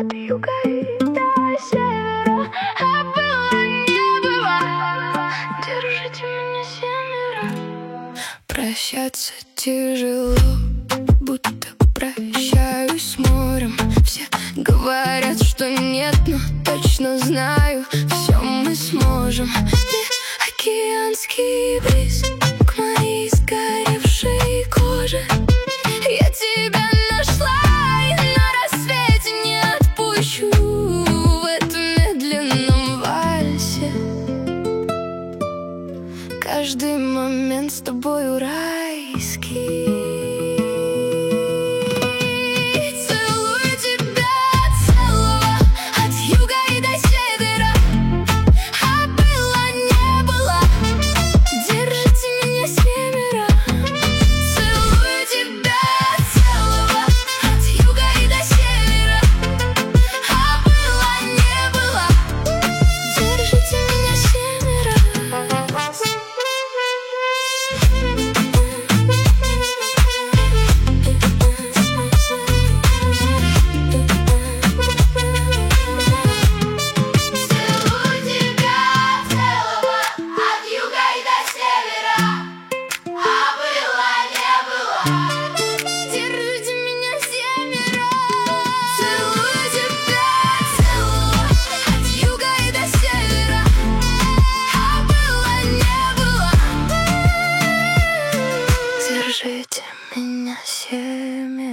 от юга и до севера, а было не было. Держите меня семеро. Прощаться тяжело, будто прощаюсь с морем. Все говорят, что нет, но точно знаю, все мы сможем. Океанский бриз к моей сгоревшей коже. Я тебя нашла и на рассвете не отпущу. В этом медленном вальсе каждый момент с тобою райский. Держите меня семеро.